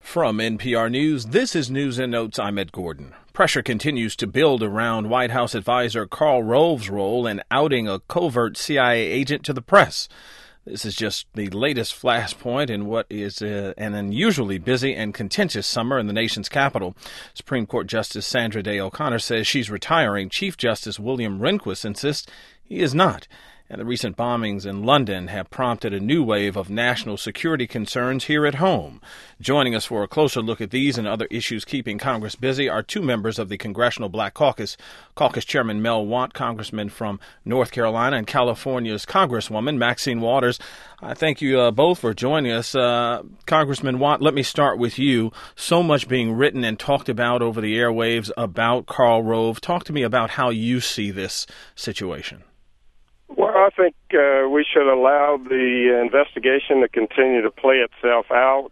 From NPR News, this is News and Notes. I'm Ed Gordon. Pressure continues to build around White House advisor Karl Rove's role in outing a covert CIA agent to the press. This is just the latest flashpoint in what is an unusually busy and contentious summer in the nation's capital. Supreme Court Justice Sandra Day O'Connor says she's retiring. Chief Justice William Rehnquist insists he is not. And the recent bombings in London have prompted a new wave of national security concerns here at home. Joining us for a closer look at these and other issues keeping Congress busy are two members of the Congressional Black Caucus. Caucus Chairman Mel Watt, Congressman from North Carolina, and California's Congresswoman Maxine Waters. I thank you both for joining us. Congressman Watt, let me start with you. So much being written and talked about over the airwaves about Karl Rove. Talk to me about how you see this situation. Well, I think we should allow the investigation to continue to play itself out,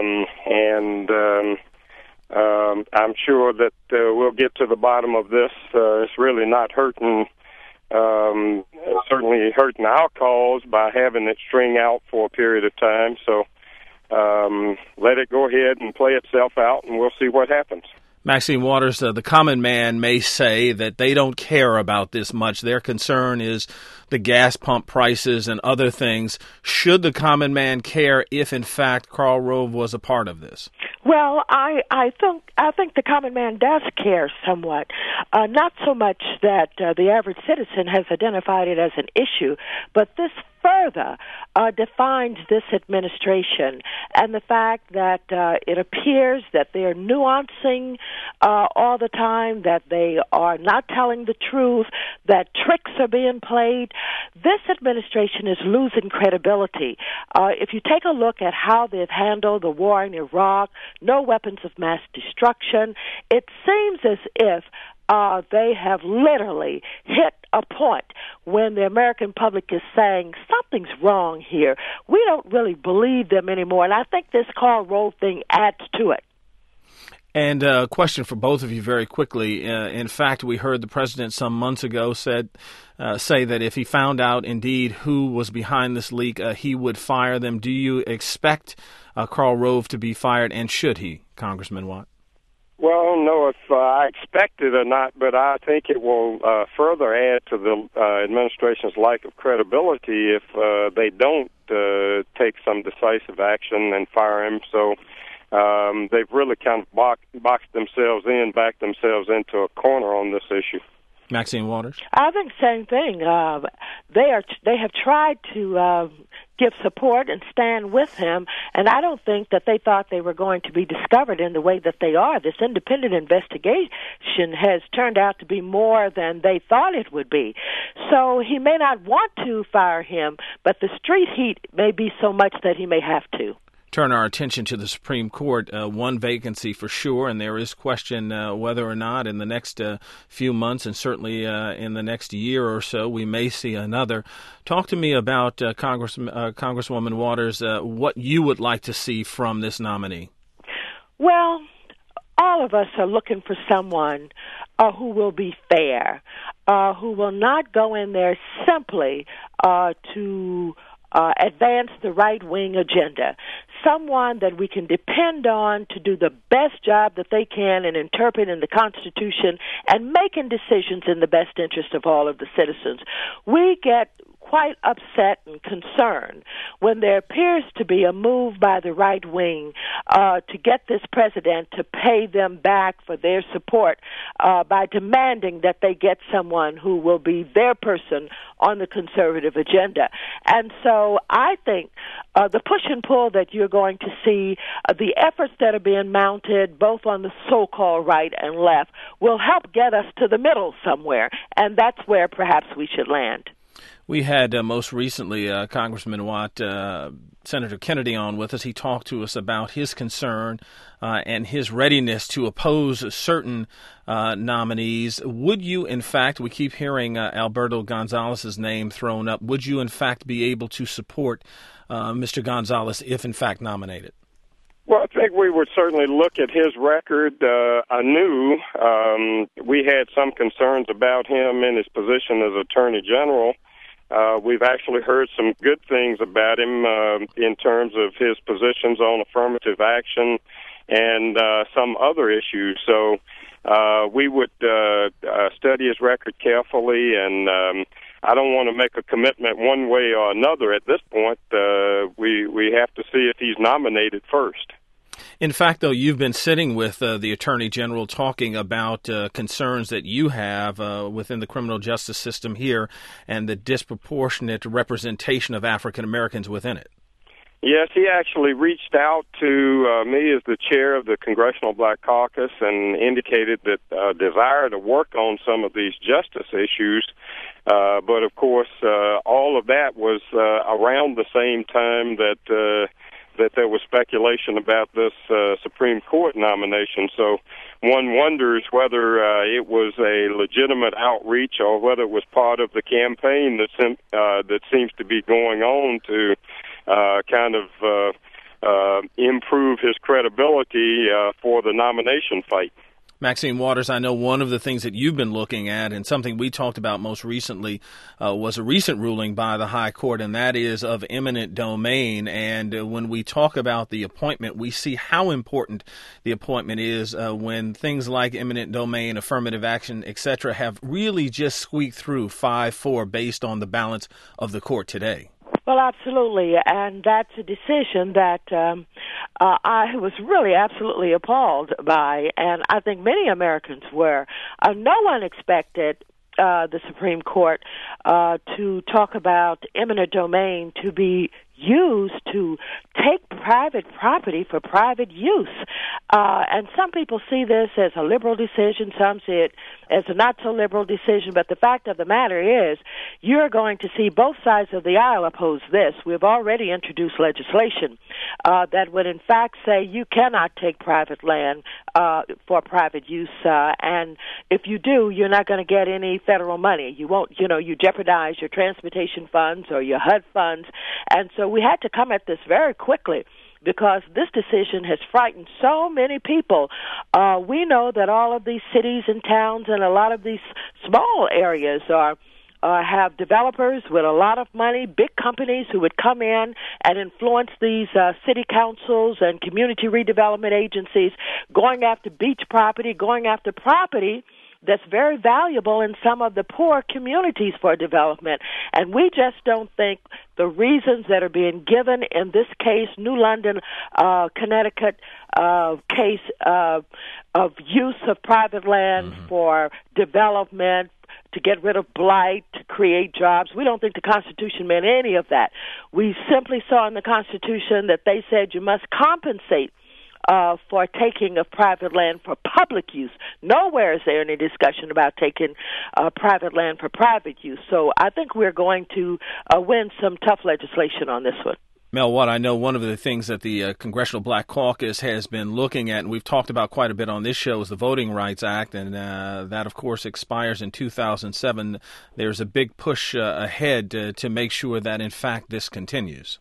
and I'm sure that we'll get to the bottom of this. It's really not hurting, certainly hurting our cause by having it string out for a period of time. So let it go ahead and play itself out, and we'll see what happens. Maxine Waters, the common man may say that they don't care about this much. Their concern is the gas pump prices and other things. Should the common man care if, in fact, Karl Rove was a part of this? Well, I think the common man does care somewhat. Not so much that the average citizen has identified it as an issue, but this further defines this administration and the fact that it appears that they are nuancing all the time, that they are not telling the truth, that tricks are being played. This administration is losing credibility. If you take a look at how they've handled the war in Iraq, no weapons of mass destruction, it seems as if they have literally hit a point when the American public is saying something's wrong here. We don't really believe them anymore, and I think this Karl Rove thing adds to it. And a question for both of you very quickly. In fact, we heard the president some months ago say that if he found out indeed who was behind this leak, he would fire them. Do you expect Karl Rove to be fired, and should he, Congressman Watt? Well, I don't know if I expect it or not, but I think it will further add to the administration's lack of credibility if they don't take some decisive action and fire him. So they've really kind of backed themselves into a corner on this issue. Maxine Waters? I think the same thing. They have tried to give support and stand with him, and I don't think that they thought they were going to be discovered in the way that they are. This independent investigation has turned out to be more than they thought it would be. So he may not want to fire him, but the street heat may be so much that he may have to. Turn our attention to the Supreme Court. One vacancy for sure, and there is question whether or not in the next few months and certainly in the next year or so we may see another. Talk to me about, Congresswoman Waters, what you would like to see from this nominee. Well, all of us are looking for someone who will be fair, who will not go in there simply to advance the right-wing agenda. Someone that we can depend on to do the best job that they can in interpreting the Constitution and making decisions in the best interest of all of the citizens. We get quite upset and concerned when there appears to be a move by the right wing to get this president to pay them back for their support by demanding that they get someone who will be their person on the conservative agenda. And so I think the push and pull that you're going to see, the efforts that are being mounted both on the so-called right and left will help get us to the middle somewhere, and that's where perhaps we should land. We had most recently Congressman Watt, Senator Kennedy on with us. He talked to us about his concern and his readiness to oppose certain nominees. Would you, in fact, we keep hearing Alberto Gonzalez's name thrown up, would you, in fact, be able to support Mr. Gonzalez if, in fact, nominated? Well, I think we would certainly look at his record anew. We had some concerns about him in his position as Attorney General. We've actually heard some good things about him in terms of his positions on affirmative action and some other issues. So we would study his record carefully, and I don't want to make a commitment one way or another at this point. We have to see if he's nominated first. In fact, though, you've been sitting with the Attorney General talking about concerns that you have within the criminal justice system here and the disproportionate representation of African Americans within it. Yes, he actually reached out to me as the chair of the Congressional Black Caucus and indicated that desire to work on some of these justice issues. But, of course, all of that was around the same time that there was speculation about this Supreme Court nomination. So one wonders whether it was a legitimate outreach or whether it was part of the campaign that seems to be going on to kind of improve his credibility for the nomination fight. Maxine Waters, I know one of the things that you've been looking at and something we talked about most recently was a recent ruling by the High Court, and that is of eminent domain. And when we talk about the appointment, we see how important the appointment is when things like eminent domain, affirmative action, etc. have really just squeaked through 5-4 based on the balance of the court today. Well, absolutely, and that's a decision that I was really absolutely appalled by, and I think many Americans were. No one expected the Supreme Court to talk about eminent domain to be used to take private property for private use. And some people see this as a liberal decision, some see it as a not-so-liberal decision, but the fact of the matter is you're going to see both sides of the aisle oppose this. We've already introduced legislation that would in fact say you cannot take private land for private use, and if you do, you're not going to get any federal money. You won't, you jeopardize your transportation funds or your HUD funds, and so we had to come at this very quickly because this decision has frightened so many people. We know that all of these cities and towns and a lot of these small areas have developers with a lot of money, big companies who would come in and influence these city councils and community redevelopment agencies, going after beach property, going after property that's very valuable in some of the poor communities for development. And we just don't think the reasons that are being given in this case, New London, Connecticut case of use of private land for development, to get rid of blight, to create jobs. We don't think the Constitution meant any of that. We simply saw in the Constitution that they said you must compensate for taking of private land for public use. Nowhere is there any discussion about taking private land for private use. So I think we're going to win some tough legislation on this one. Mel Watt, I know one of the things that the Congressional Black Caucus has been looking at, and we've talked about quite a bit on this show, is the Voting Rights Act, and that, of course, expires in 2007. There's a big push ahead to make sure that, in fact, this continues.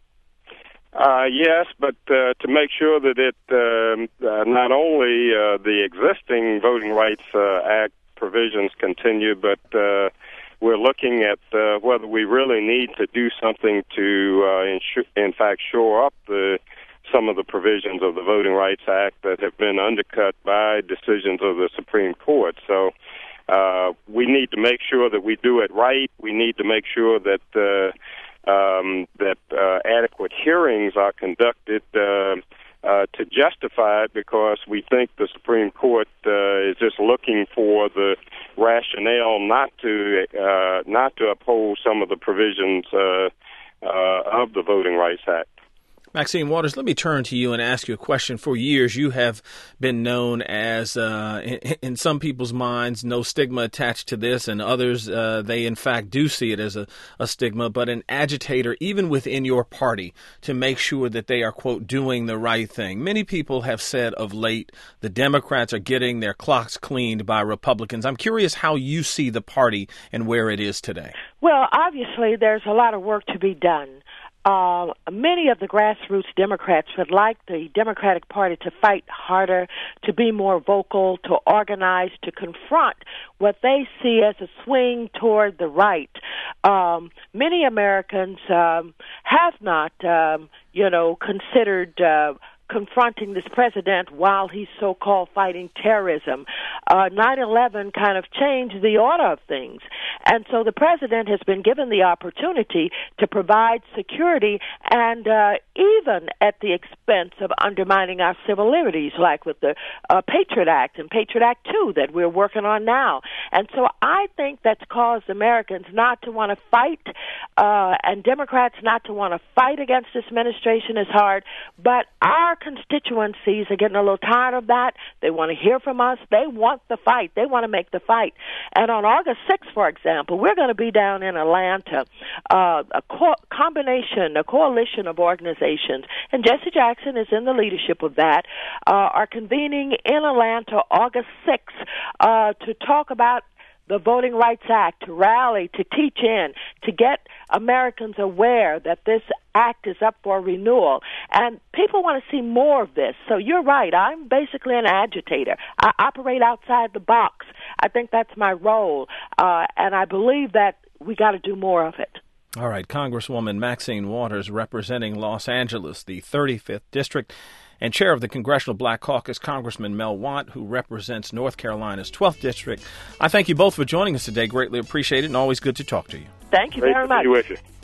Yes, but to make sure that it not only the existing Voting Rights Act provisions continue, but we're looking at whether we really need to do something to, in fact, shore up some of the provisions of the Voting Rights Act that have been undercut by decisions of the Supreme Court. So we need to make sure that we do it right. We need to make sure that adequate hearings are conducted to justify it, because we think the Supreme Court is just looking for the rationale not to uphold some of the provisions of the Voting Rights Act. Maxine Waters, let me turn to you and ask you a question. For years, you have been known as, in some people's minds, no stigma attached to this, and others, they in fact do see it as a stigma, but an agitator, even within your party, to make sure that they are, quote, doing the right thing. Many people have said of late the Democrats are getting their clocks cleaned by Republicans. I'm curious how you see the party and where it is today. Well, obviously, there's a lot of work to be done. Many of the grassroots Democrats would like the Democratic Party to fight harder, to be more vocal, to organize, to confront what they see as a swing toward the right. Many Americans have not, considered confronting this president while he's so-called fighting terrorism. 9/11 kind of changed the order of things. And so the president has been given the opportunity to provide security, and even at the expense of undermining our civil liberties, like with the Patriot Act and Patriot Act 2 that we're working on now. And so I think that's caused Americans not to want to fight, and Democrats not to want to fight against this administration as hard. But our constituencies are getting a little tired of that. They want to hear from us. They want the fight. They want to make the fight. And on August 6th, for example, we're going to be down in Atlanta, a coalition of organizations, and Jesse Jackson is in the leadership of that, are convening in Atlanta August 6th to talk about the Voting Rights Act, to rally, to teach in, to get Americans aware that this act is up for renewal. And people want to see more of this. So you're right. I'm basically an agitator. I operate outside the box. I think that's my role. And I believe that we got to do more of it. All right. Congresswoman Maxine Waters, representing Los Angeles, the 35th District, and chair of the Congressional Black Caucus, Congressman Mel Watt, who represents North Carolina's 12th District. I thank you both for joining us today. Greatly appreciate it, and always good to talk to you. Thank you very much. Great to be with you.